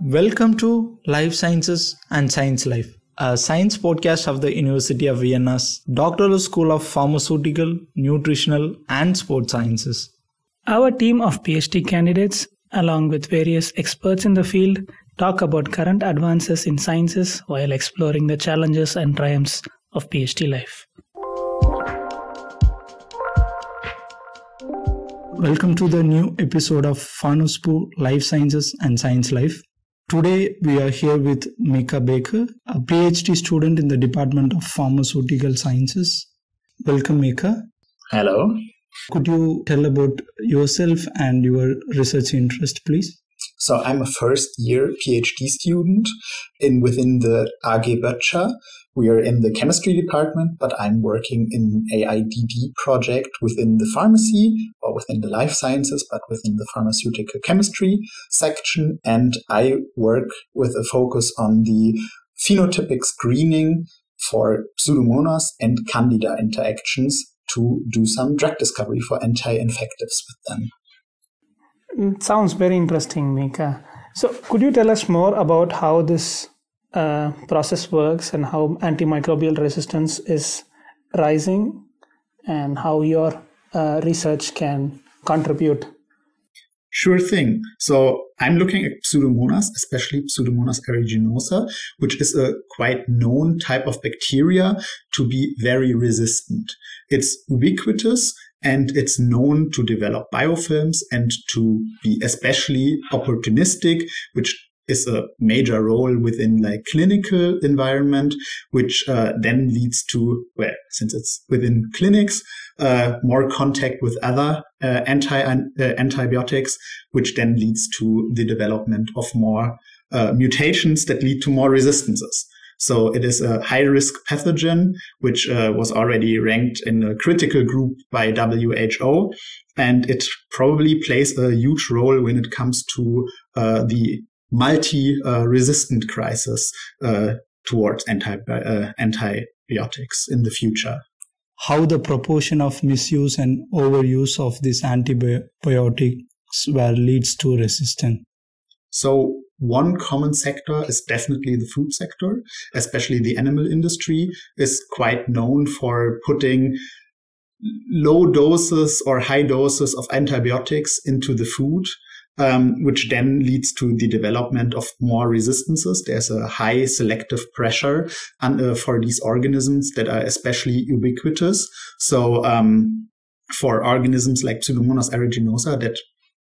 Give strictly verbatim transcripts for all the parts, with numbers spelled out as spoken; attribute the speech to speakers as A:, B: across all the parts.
A: Welcome to Life Sciences and Science Life, a science podcast of the University of Vienna's Doctoral School of Pharmaceutical, Nutritional and Sports Sciences.
B: Our team of PhD candidates, along with various experts in the field, talk about current advances in sciences while exploring the challenges and triumphs of PhD life.
A: Welcome to the new episode of FANUSPU Life Sciences and Science Life. Today we are here with Mika Baker, a PhD student in the Department of Pharmaceutical Sciences. Welcome, Mika.
C: Hello.
A: Could you tell about yourself and your research interest, please?
C: So I'm a first year PhD student in within the A G Böttcher. We are in the chemistry department, but I'm working in a I D D project within the pharmacy or within the life sciences, but within the pharmaceutical chemistry section. And I work with a focus on the phenotypic screening for Pseudomonas and Candida interactions to do some drug discovery for anti-infectives with them.
B: It sounds very interesting, Mika. So could you tell us more about how this uh, process works and how antimicrobial resistance is rising and how your uh, research can contribute?
C: Sure thing. So I'm looking at Pseudomonas, especially Pseudomonas aeruginosa, which is a quite known type of bacteria to be very resistant. It's ubiquitous and it's known to develop biofilms and to be especially opportunistic, which is a major role within like clinical environment, which uh, then leads to, well, since it's within clinics, uh, more contact with other uh, anti uh, antibiotics, which then leads to the development of more uh, mutations that lead to more resistances. So it is a high-risk pathogen, which uh, was already ranked in a critical group by W H O, and it probably plays a huge role when it comes to uh, the multi-resistant uh, crisis uh, towards anti uh, antibiotics in the future.
A: How the proportion of misuse and overuse of these antibiotics where leads to resistance?
C: So one common sector is definitely the food sector, especially the animal industry is quite known for putting low doses or high doses of antibiotics into the food, um, which then leads to the development of more resistances. There's a high selective pressure and, uh, for these organisms that are especially ubiquitous. So um, for organisms like Pseudomonas aeruginosa that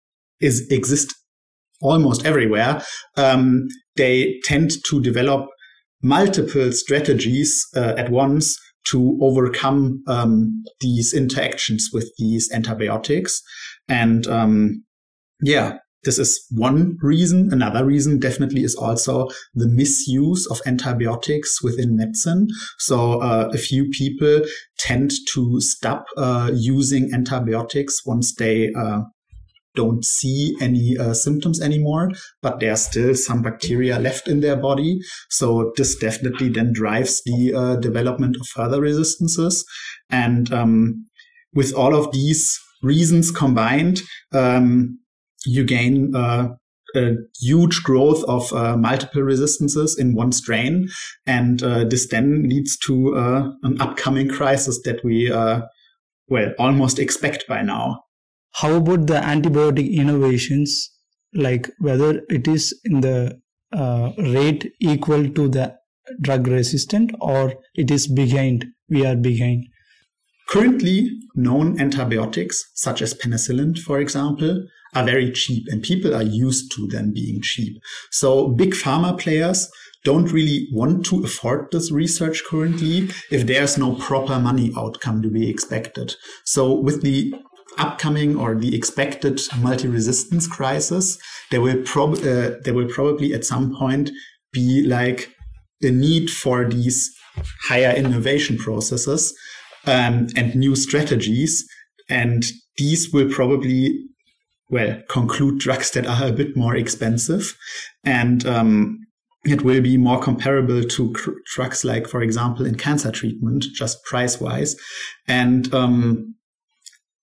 C: is exist almost everywhere, um, they tend to develop multiple strategies uh, at once to overcome um, these interactions with these antibiotics. And um, yeah, this is one reason. Another reason definitely is also the misuse of antibiotics within medicine. So uh, a few people tend to stop uh, using antibiotics once they uh, don't see any uh, symptoms anymore, but there's still some bacteria left in their body. So this definitely then drives the uh, development of further resistances. And um, with all of these reasons combined, um, you gain uh, a huge growth of uh, multiple resistances in one strain. And uh, this then leads to uh, an upcoming crisis that we, uh, well, almost expect by now.
A: How about the antibiotic innovations, like whether it is in the uh, rate equal to the drug resistant or it is behind, we are behind?
C: Currently known antibiotics, such as penicillin, for example, are very cheap and people are used to them being cheap. So big pharma players don't really want to afford this research currently if there's no proper money outcome to be expected. So with the upcoming or the expected multi-resistance crisis, there will, prob- uh, there will probably at some point be like a need for these higher innovation processes um, and new strategies. And these will probably, well, conclude drugs that are a bit more expensive. And um, it will be more comparable to cr- drugs like, for example, in cancer treatment, just price-wise. And um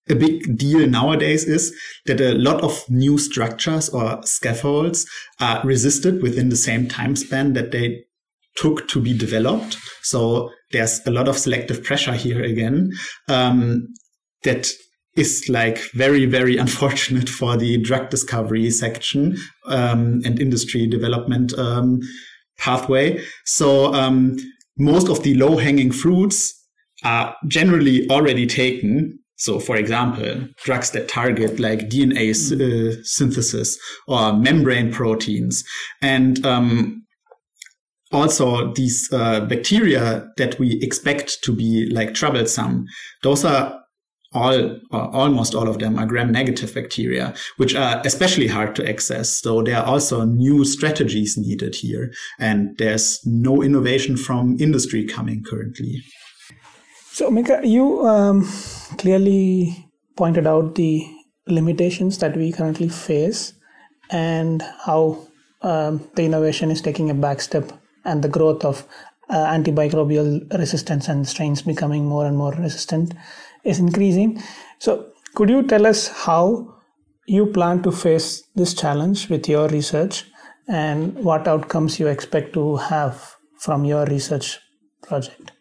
C: a big deal nowadays is that a lot of new structures or scaffolds are resisted within the same time span that they took to be developed. So there's a lot of selective pressure here again, um, that is like very, very unfortunate for the drug discovery section um, and industry development um, pathway. So um, most of the low-hanging fruits are generally already taken. So, for example, drugs that target like D N A uh, synthesis or membrane proteins. And um, also these uh, bacteria that we expect to be like troublesome, those are all, or almost all of them are gram-negative bacteria, which are especially hard to access. So there are also new strategies needed here. And there's no innovation from industry coming currently.
B: So, Mika, you um, clearly pointed out the limitations that we currently face and how um, the innovation is taking a back step and the growth of uh, antimicrobial resistance and strains becoming more and more resistant is increasing. So, could you tell us how you plan to face this challenge with your research and what outcomes you expect to have from your research project?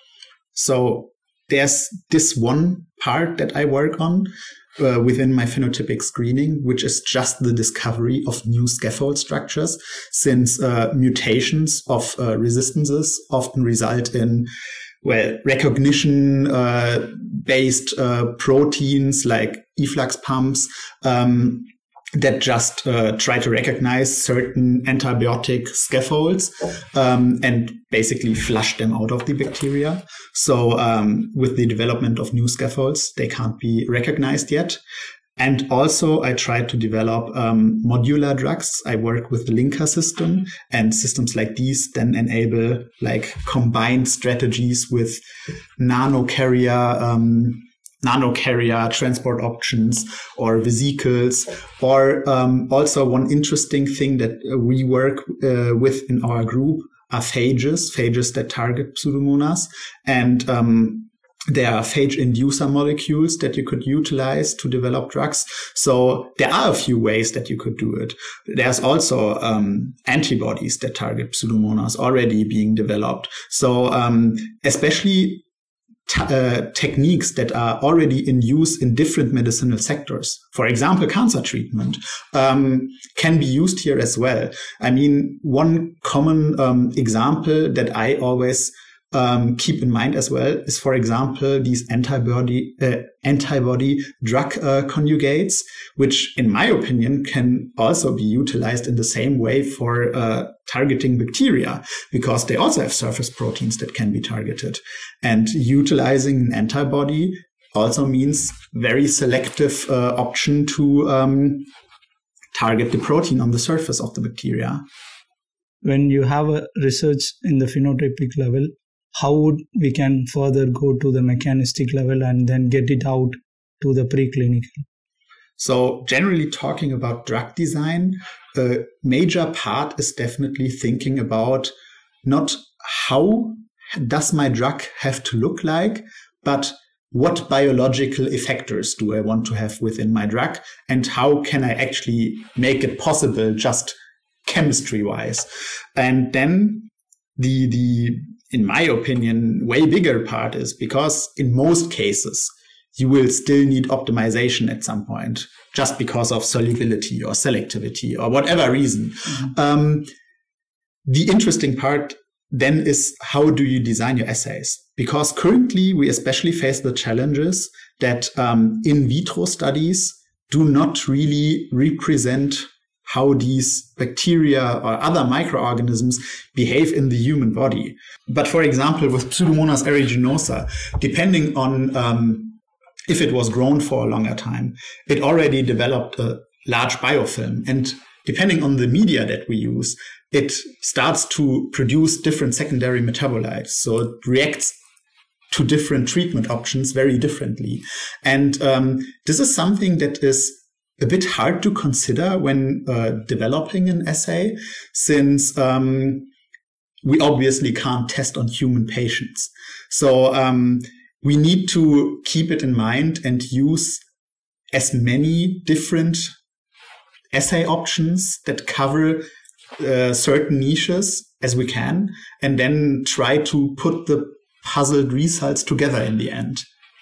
C: So there's this one part that I work on uh, within my phenotypic screening, which is just the discovery of new scaffold structures, since uh, mutations of uh, resistances often result in, well, recognition uh, based uh, proteins like efflux pumps um, that just uh, try to recognize certain antibiotic scaffolds um, and basically flush them out of the bacteria. So um, with the development of new scaffolds, they can't be recognized yet. And also I try to develop um, modular drugs. I work with the linker system, and systems like these then enable like combined strategies with nano carrier um, nano carrier transport options or vesicles, or um, also one interesting thing that we work uh, with in our group are phages, phages that target Pseudomonas. And um, there are phage inducer molecules that you could utilize to develop drugs. So there are a few ways that you could do it. There's also um, antibodies that target Pseudomonas already being developed. So um, especially T- uh, techniques that are already in use in different medicinal sectors, for example, cancer treatment, um, can be used here as well. I mean, one common um, example that I always um, keep in mind as well is, for example, these antibody uh, antibody drug uh, conjugates, which, in my opinion, can also be utilized in the same way for uh, targeting bacteria, because they also have surface proteins that can be targeted. And utilizing an antibody also means very selective uh, option to um, target the protein on the surface of the bacteria.
A: When you have a research in the phenotypic level, how would we can further go to the mechanistic level and then get it out to the preclinical?
C: So generally talking about drug design, a major part is definitely thinking about not how does my drug have to look like, but what biological effectors do I want to have within my drug, and how can I actually make it possible just chemistry-wise. And then the the in my opinion, way bigger part is because in most cases, you will still need optimization at some point, just because of solubility or selectivity or whatever reason. Mm-hmm. Um, the interesting part then is, how do you design your assays? Because currently we especially face the challenges that um, in vitro studies do not really represent how these bacteria or other microorganisms behave in the human body. But for example, with Pseudomonas aeruginosa, depending on um, if it was grown for a longer time, it already developed a large biofilm. And depending on the media that we use, it starts to produce different secondary metabolites. So it reacts to different treatment options very differently. And um, this is something that is a bit hard to consider when uh, developing an assay, since um, we obviously can't test on human patients. So um, we need to keep it in mind and use as many different assay options that cover uh, certain niches as we can, and then try to put the puzzled results together in the end.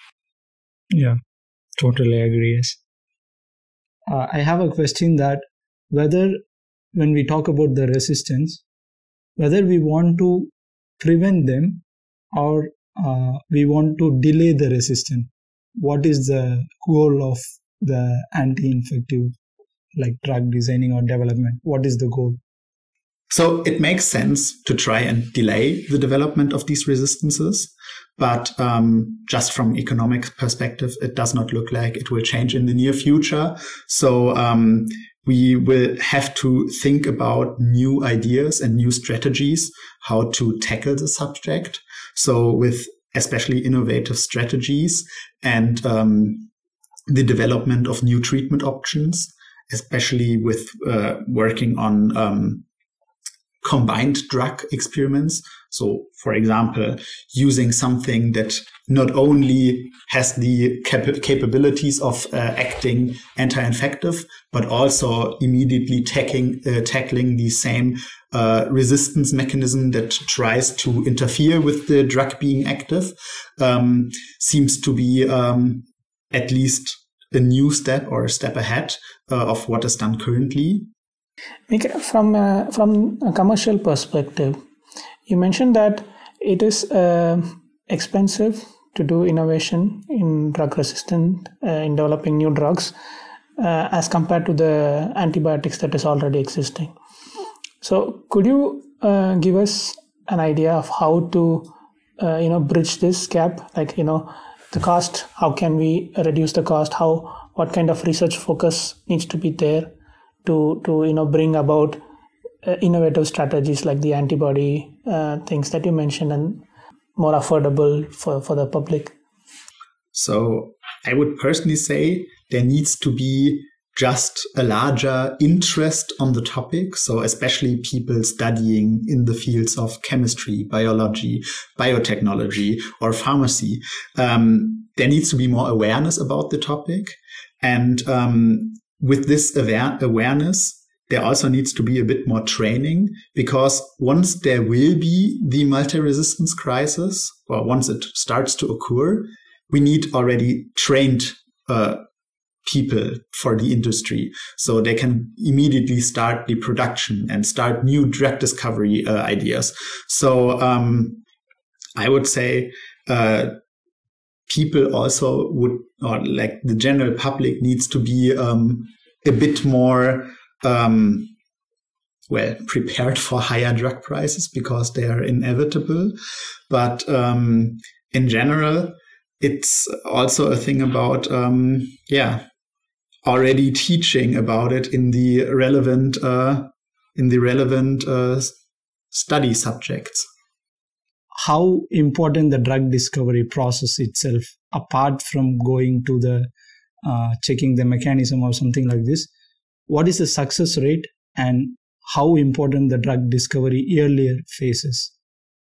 A: Yeah, totally agree. Yes. Uh, I have a question that whether when we talk about the resistance, whether we want to prevent them or uh, we want to delay the resistance. What is the goal of the anti-infective like drug designing or development? What is the goal?
C: So it makes sense to try and delay the development of these resistances. But um, just from economic perspective, it does not look like it will change in the near future. So um, we will have to think about new ideas and new strategies, how to tackle the subject. So with especially innovative strategies and um, the development of new treatment options, especially with uh, working on um, combined drug experiments. So, for example, using something that not only has the cap- capabilities of uh, acting anti-infective, but also immediately tackling, uh, tackling the same uh, resistance mechanism that tries to interfere with the drug being active, um, seems to be um, at least a new step or a step ahead uh, of what is done currently.
B: From uh, from a commercial perspective, you mentioned that it is uh, expensive to do innovation in drug resistant, uh, in developing new drugs, uh, as compared to the antibiotics that is already existing. So, could you uh, give us an idea of how to, uh, you know, bridge this gap? Like, you know, the cost. How can we reduce the cost? How what kind of research focus needs to be there to to you know bring about uh, innovative strategies like the antibody uh, things that you mentioned and more affordable for, for the public?
C: So I would personally say there needs to be just a larger interest on the topic. So especially people studying in the fields of chemistry, biology, biotechnology, or pharmacy. Um, there needs to be more awareness about the topic. And um, with this aware- awareness, there also needs to be a bit more training, because once there will be the multi-resistance crisis, or once it starts to occur, we need already trained uh, people for the industry, so they can immediately start the production and start new drug discovery uh, ideas. So um, I would say uh, people also would, or like the general public needs to be um, a bit more um, well prepared for higher drug prices, because they are inevitable. But um, in general, it's also a thing about um, yeah. already teaching about it in the relevant uh, in the relevant uh, study subjects.
A: How important the drug discovery process itself, apart from going to the uh, checking the mechanism or something like this, what is the success rate and how important the drug discovery earlier phases?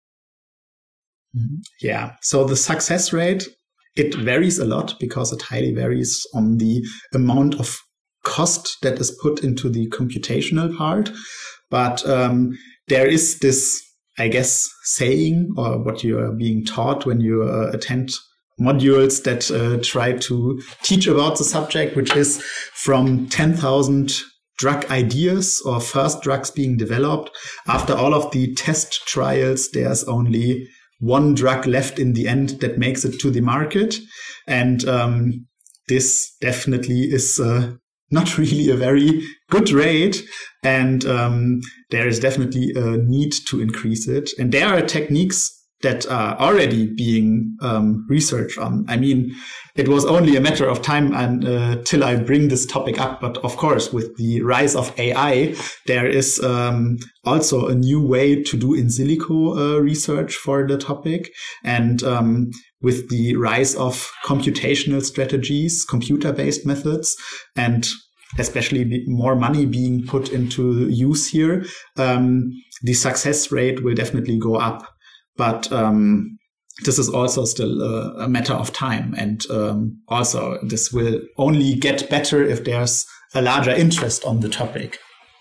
C: Yeah, so the success rate, it varies a lot, because it highly varies on the amount of cost that is put into the computational part. But um, there is this, I guess, saying, or what you are being taught when you uh, attend modules that uh, try to teach about the subject, which is from ten thousand drug ideas or first drugs being developed, after all of the test trials, there's only one drug left in the end that makes it to the market. And um, this definitely is uh, not really a very good rate. And um, there is definitely a need to increase it. And there are techniques that are already being um, researched on. I mean, it was only a matter of time until uh, I bring this topic up. But of course, with the rise of A I, there is um, also a new way to do in silico uh, research for the topic. And um, with the rise of computational strategies, computer-based methods, and especially more money being put into use here, um, the success rate will definitely go up. But um, this is also still a, a matter of time. And um, also this will only get better if there's a larger interest on the topic.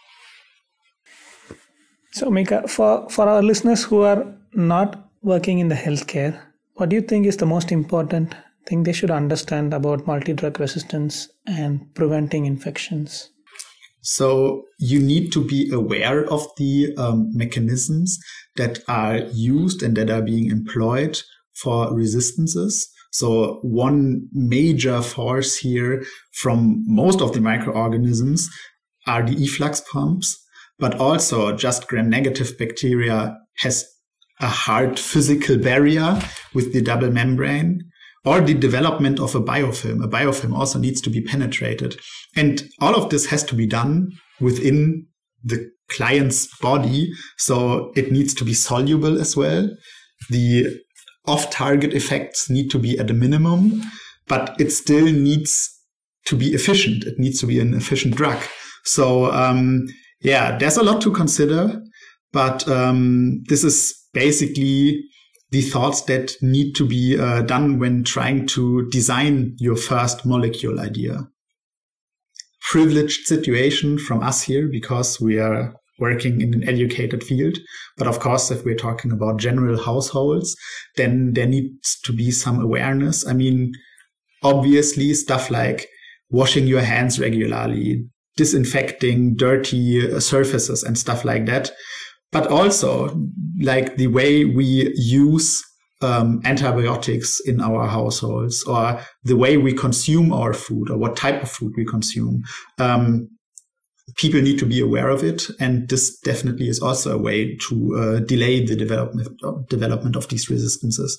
B: So Mika, for, for our listeners who are not working in the healthcare, what do you think is the most important thing they should understand about multi-drug resistance and preventing infections?
C: So you need to be aware of the um, mechanisms that are used and that are being employed for resistances. So one major force here from most of the microorganisms are the efflux pumps, but also just gram-negative bacteria has a hard physical barrier with the double membrane, or the development of a biofilm. A biofilm also needs to be penetrated. And all of this has to be done within the client's body. So it needs to be soluble as well. The off-target effects need to be at a minimum, but it still needs to be efficient. It needs to be an efficient drug. So, um, yeah, there's a lot to consider, but um, this is basically the thoughts that need to be uh, done when trying to design your first molecule idea. Privileged situation from us here because we are working in an educated field. But of course, if we're talking about general households, then there needs to be some awareness. I mean, obviously stuff like washing your hands regularly, disinfecting dirty surfaces and stuff like that. But also, like the way we use um, antibiotics in our households, or the way we consume our food, or what type of food we consume. Um, people need to be aware of it, and this definitely is also a way to uh, delay the development of, development of these resistances.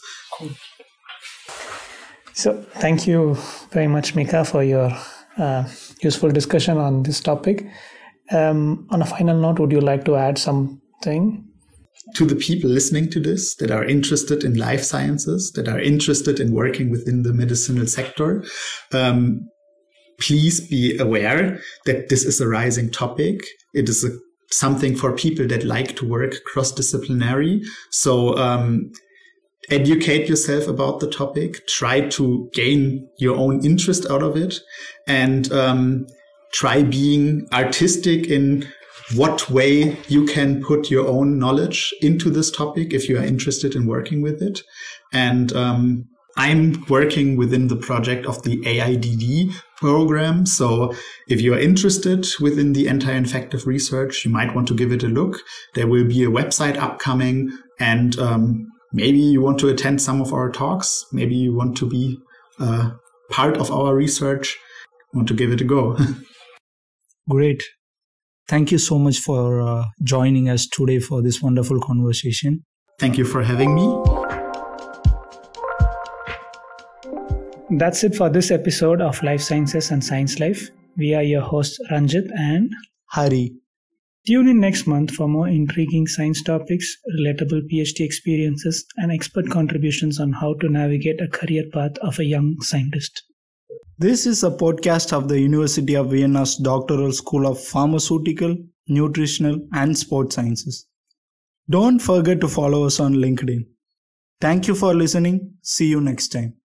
B: So, thank you very much, Mika, for your uh, useful discussion on this topic. Um, on a final note, would you like to add some thing?
C: To the people listening to this that are interested in life sciences, that are interested in working within the medicinal sector, um, please be aware that this is a rising topic. It is a, something for people that like to work cross-disciplinary. So um, educate yourself about the topic, try to gain your own interest out of it, and um, try being artistic in what way you can put your own knowledge into this topic if you are interested in working with it. And um, I'm working within the project of the A I D D program. So if you are interested within the anti-infective research, you might want to give it a look. There will be a website upcoming, and um, maybe you want to attend some of our talks. Maybe you want to be uh, part of our research, want to give it a go.
A: Great. Thank you so much for uh, joining us today for this wonderful conversation.
C: Thank you for having me.
B: That's it for this episode of Life Sciences and Science Life. We are your hosts Ranjit and
A: Hari.
B: Tune in next month for more intriguing science topics, relatable PhD experiences, and expert contributions on how to navigate a career path of a young scientist.
A: This is a podcast of the University of Vienna's Doctoral School of Pharmaceutical, Nutritional, and Sports Sciences. Don't forget to follow us on LinkedIn. Thank you for listening. See you next time.